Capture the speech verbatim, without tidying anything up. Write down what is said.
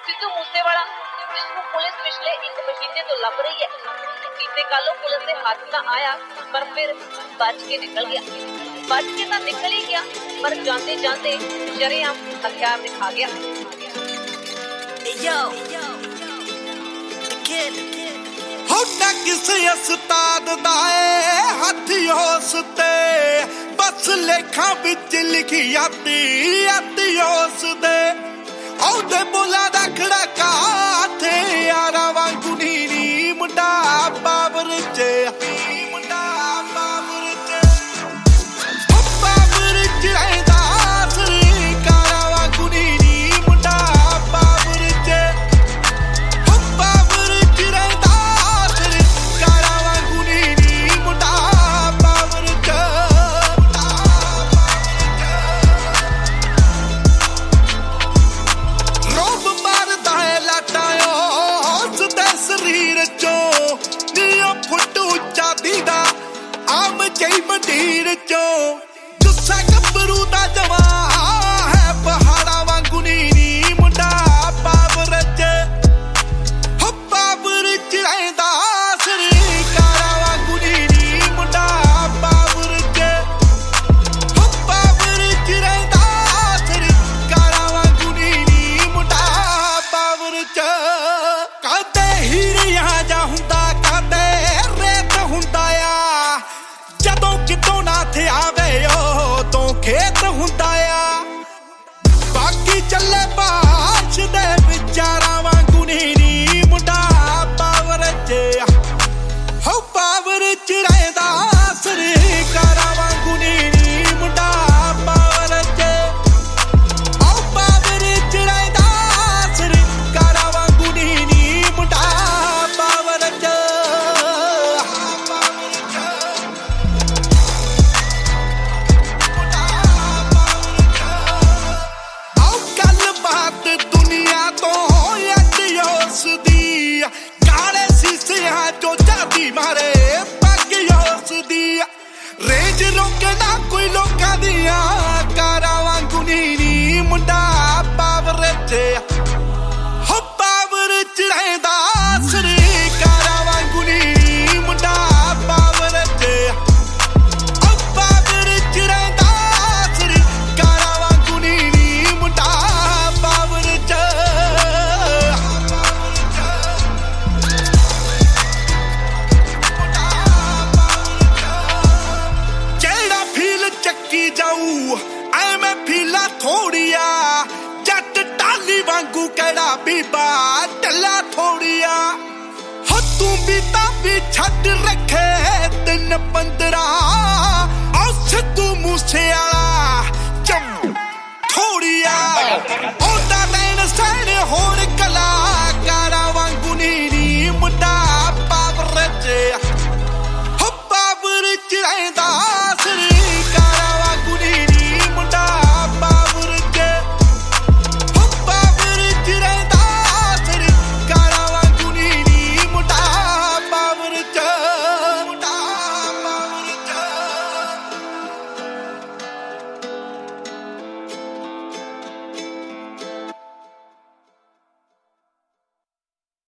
सिद्धू मूसेवाला जिसको पुलिस पिछले एक महीने तो लभ रही है, बीते कल पुलिस के हाथ ना आया पर फिर बच के निकल गया। बच के तो निकल ही गया पर जाते जाते शरेआम हथियार दिखा गया। होना किसे उस्ताद दा हथ उस ते बस लेखा विच लिखी आती आती उस दे औदे बोला दा खड़का थे यारा वांगू नीनी मुंडा बाबर च मुंडा बाबर च ओ बाबर च रहदा सरकारा वांगू नीनी मुंडा बाबर च ओ बाबर च रहदा सरकारा वांगू नीनी मुंडा बाबर च रोब मारदा है लाटायो उसदे शरीर चों नीओ फुट उच्चा दीदा आम जई मंडीर चों गुस्सा गब्बरू दा जवा है पहाड़ा वांगू नीनी मुंडा बाबर च हो बाबर च रहदा सरकारा वांगू नीनी मुंडा बाबर च हो बाबर च रहदा सरकारा वांगू नीनी मुंडा बाबर च कदे हीरिया जा हुंदा कदे रेत हुंदा आ जदों कितों ना थे आवे ओ तो खेत हुंदा आ बाकी चले बाश दे विचारा वांगू नीनी मुंडा बाबर च हो बाबर च रहदा सरकारा वांगू नीनी मुंडा बाबर च ओ बाबर च रहदा सरकारा वांगू नीनी मुंडा बाबर च आओ गल बात दुनिया तो अज उसदी काले शीशियां चो जादी मारे पग उसदी रेंज रोके ना कोई लोकां दियां कारा वांगू नीनी मुंडा बाबर च हो बाबर च रहदा सरकारा वांगू नीनी मुंडा बाबर च ओ बाबर च रहदा सरकारा वांगू नीनी मुंडा बाबर च जेड़ा फील चक्की जाऊ ऐवें फीला थोड़िया जट टाली वांगू केड़ा बीबा टल्ला थोड़िया हो तू भी ताबी छड़ रखे दिन पंद्रह ओ सिद्धू मूसेवाला चम थोड़िया ओदा नैन सैन होर कलाकारा वांगू नीनी मुंडा बाबर च हो बाबर च रहदा